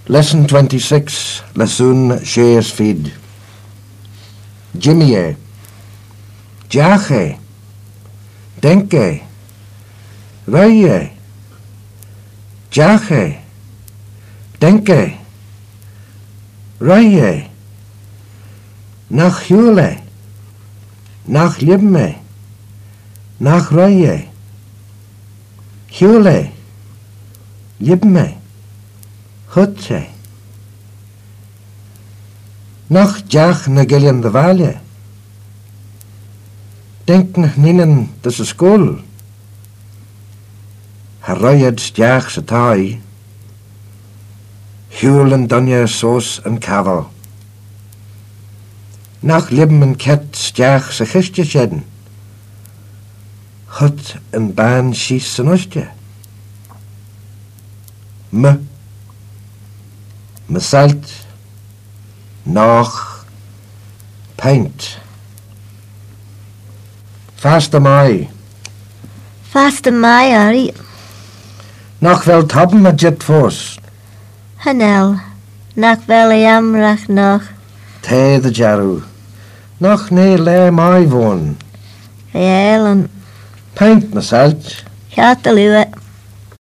Lesson 26, Lesson Shares Feed. Jimmy, Jache, Denke, Raye, Jache, Denke, Raye, Nach Hule, Nach Libme, Nach Raye, Hule, Libme, Hutse. Nach Jach na Gillian de Valle. Denk nach ninnen dat is school. Harroyed Jach sa tai. Hul en Dunja Sauce en Kavel. Nach Libm en Ket Jach sa Christje sheden. Hut en Baan Schies sa Nostje. Me salt, nach, paint. Faste Mai. Faste Mai, Ari. Nach wel tabben met jet fos. Hanel. Nach wel amrach nog. Te de jaru. Nach ne le mai woon. Elen. Paint me salt. Gaat de luwe.